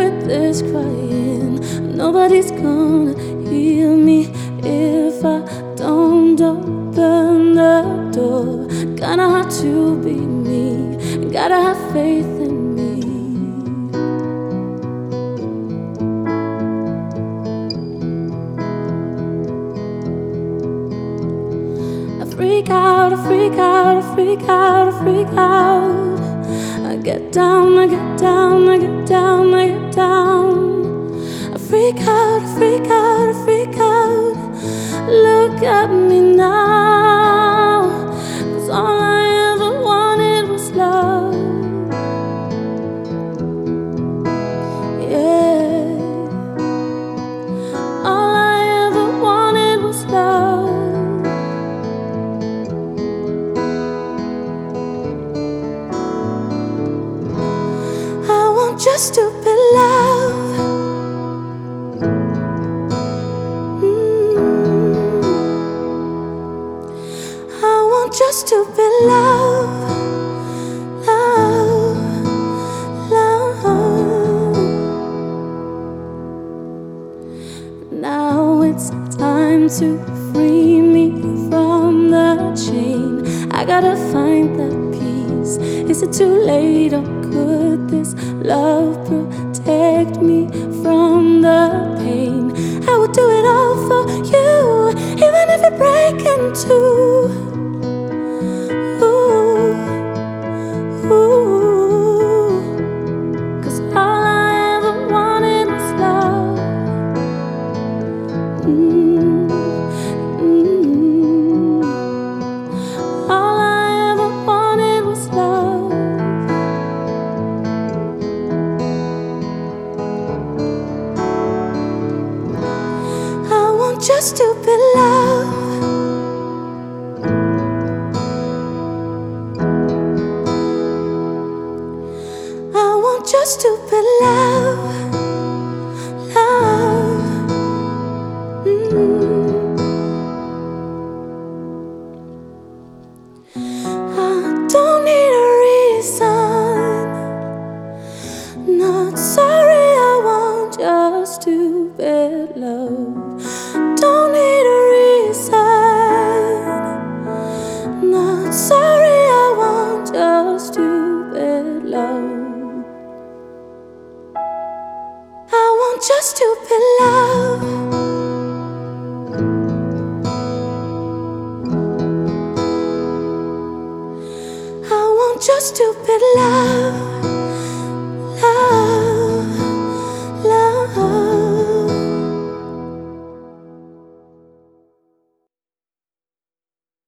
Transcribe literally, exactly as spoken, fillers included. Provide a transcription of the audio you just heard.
with this crying. Nobody's gonna hear me if I don't open the door. Gonna have to be me, gotta have faith in me. I freak out, I freak out, I freak out, I freak out. I get down, I get down, I get down, I get down. I freak out, I freak out, I freak out. Look at me now, 'cause all I ever wanted was love. Yeah, all I ever wanted was love. Just stupid love. mm. I want just stupid love, love, love. Now it's time to free me from the chain. I gotta find that peace. Is it too late or could this love protect me from the pain? I would do it all for you, even if it break in two. Ooh, ooh, 'cause all I ever wanted was love. mm, mm. All I ever wanted was love. Just stupid love. I want just stupid love, love. mm. I don't need a reason. Not sorry, I want just stupid love. Don't need a reason. Not sorry, I want just stupid love. I want just stupid love. I want just stupid love.